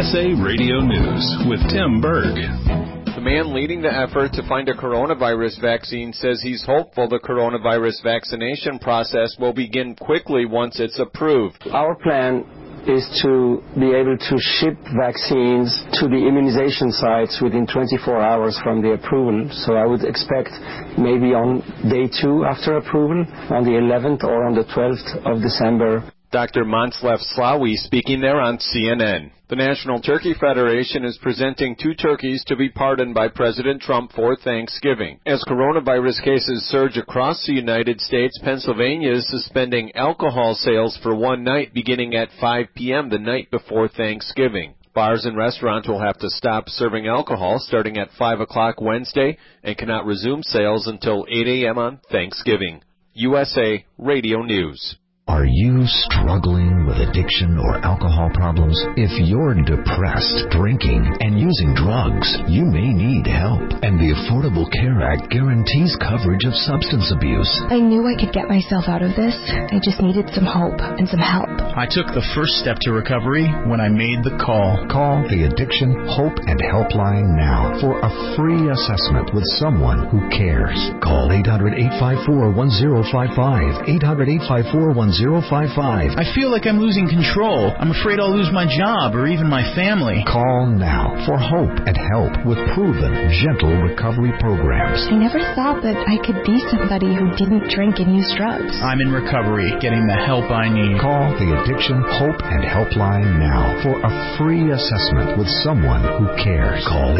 USA Radio News with Tim Berg. The man leading the effort to find a coronavirus vaccine says he's hopeful the coronavirus vaccination process will begin quickly once it's approved. Our plan is to be able to ship vaccines to the immunization sites within 24 hours from the approval. So I would expect maybe on day 2 after approval, on the 11th or on the 12th of December. Dr. Monclef Slaoui speaking there on CNN. The National Turkey Federation is presenting 2 turkeys to be pardoned by President Trump for Thanksgiving. As coronavirus cases surge across the United States, Pennsylvania is suspending alcohol sales for one night beginning at 5 p.m. the night before Thanksgiving. Bars and restaurants will have to stop serving alcohol starting at 5 o'clock Wednesday and cannot resume sales until 8 a.m. on Thanksgiving. USA Radio News. Are you struggling with addiction or alcohol problems? If you're depressed, drinking, and using drugs, you may need help. And the Affordable Care Act guarantees coverage of substance abuse. I knew I could get myself out of this. I just needed some hope and some help. I took the first step to recovery when I made the call. Call the Addiction Hope and Helpline now for a free assessment with someone who cares. Call 800-854-1055. 800-854-1055. I feel like I'm losing control. I'm afraid I'll lose my job or even my family. Call now for hope and help with proven, gentle recovery programs. I never thought that I could be somebody who didn't drink and use drugs. I'm in recovery, getting the help I need. Call the Addiction Hope and Helpline now for a free assessment with someone who cares. Call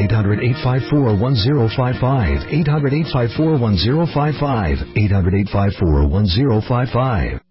800-854-1055. 800-854-1055. 800-854-1055.